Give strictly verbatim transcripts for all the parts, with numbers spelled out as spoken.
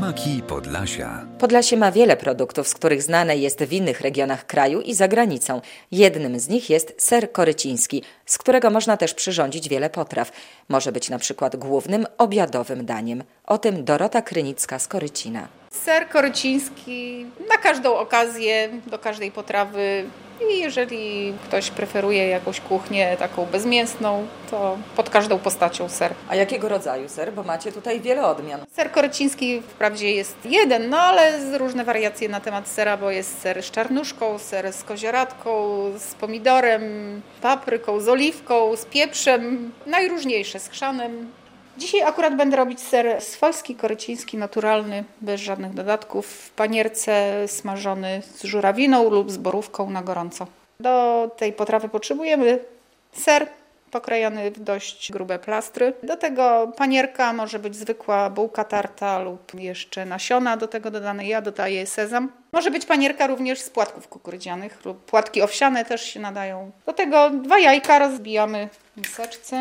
Smaki Podlasia. Podlasie ma wiele produktów, z których znane jest w innych regionach kraju i za granicą. Jednym z nich jest ser koryciński, z którego można też przyrządzić wiele potraw. Może być na przykład głównym obiadowym daniem. O tym Dorota Krynicka z Korycina. Ser koryciński na każdą okazję, do każdej potrawy. I jeżeli ktoś preferuje jakąś kuchnię taką bezmięsną, to pod każdą postacią ser. A jakiego rodzaju ser? Bo macie tutaj wiele odmian. Ser koryciński wprawdzie jest jeden, no ale z różne wariacje na temat sera, bo jest ser z czarnuszką, ser z kozioradką, z pomidorem, papryką, z oliwką, z pieprzem, najróżniejsze, z chrzanem. Dzisiaj akurat będę robić ser swojski, koryciński, naturalny, bez żadnych dodatków, w panierce smażony z żurawiną lub z borówką na gorąco. Do tej potrawy potrzebujemy ser pokrojony w dość grube plastry. Do tego panierka, może być zwykła bułka tarta lub jeszcze nasiona do tego dodane. Ja dodaję sezam. Może być panierka również z płatków kukurydzianych lub płatki owsiane też się nadają. Do tego dwa jajka rozbijamy w miseczce.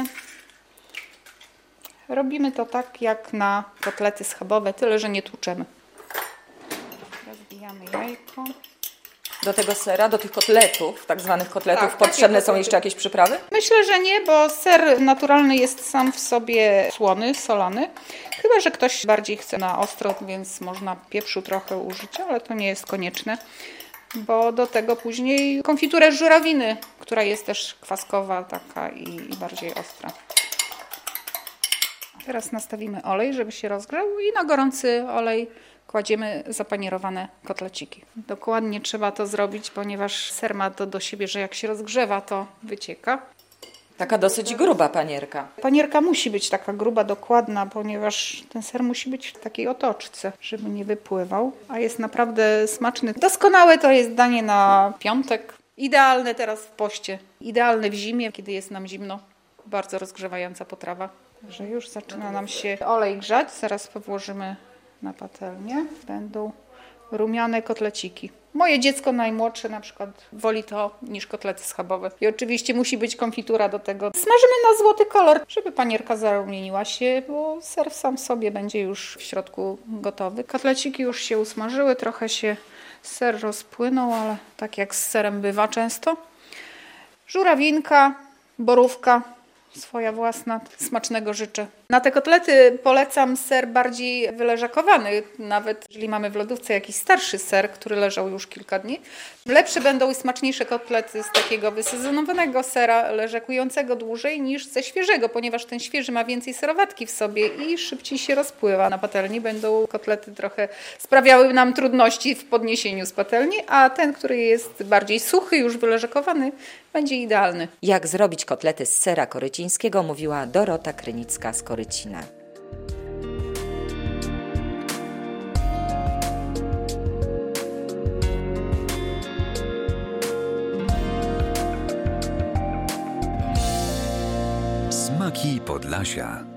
Robimy to tak jak na kotlety schabowe, tyle że nie tłuczemy. Rozbijamy jajko. Do tego sera, do tych kotletów, tak zwanych kotletów, Tak, potrzebne takie są kotlety. jeszcze jakieś przyprawy? Myślę, że nie, bo ser naturalny jest sam w sobie słony, solony. Chyba że ktoś bardziej chce na ostro, więc można pieprzu trochę użyć, ale to nie jest konieczne. Bo do tego później konfiturę z żurawiny, która jest też kwaskowa taka i, i bardziej ostra. Teraz nastawimy olej, żeby się rozgrzał i na gorący olej kładziemy zapanierowane kotleciki. Dokładnie trzeba to zrobić, ponieważ ser ma to do siebie, że jak się rozgrzewa, to wycieka. Taka dosyć gruba panierka. Panierka musi być taka gruba, dokładna, ponieważ ten ser musi być w takiej otoczce, żeby nie wypływał, a jest naprawdę smaczny. Doskonałe to jest danie na piątek. Idealne teraz w poście. Idealne w zimie, kiedy jest nam zimno. Bardzo rozgrzewająca potrawa. Że już zaczyna nam się olej grzać. Zaraz włożymy na patelnię. Będą rumiane kotleciki. Moje dziecko najmłodsze na przykład woli to niż kotlety schabowe. I oczywiście musi być konfitura do tego. Smażymy na złoty kolor, żeby panierka zarumieniła się, bo ser sam w sobie będzie już w środku gotowy. Kotleciki już się usmażyły, trochę się ser rozpłynął, ale tak jak z serem bywa często. Żurawinka, borówka. Swoja własna, smacznego życzę. Na te kotlety polecam ser bardziej wyleżakowany, nawet jeżeli mamy w lodówce jakiś starszy ser, który leżał już kilka dni. Lepsze będą i smaczniejsze kotlety z takiego wysezonowanego sera, leżakującego dłużej niż ze świeżego, ponieważ ten świeży ma więcej serowatki w sobie i szybciej się rozpływa. Na patelni będą kotlety trochę sprawiały nam trudności w podniesieniu z patelni, a ten, który jest bardziej suchy, już wyleżakowany, będzie idealny. Jak zrobić kotlety z sera korycińskiego, mówiła Dorota Krynicka z Korycina. Smaki Podlasia.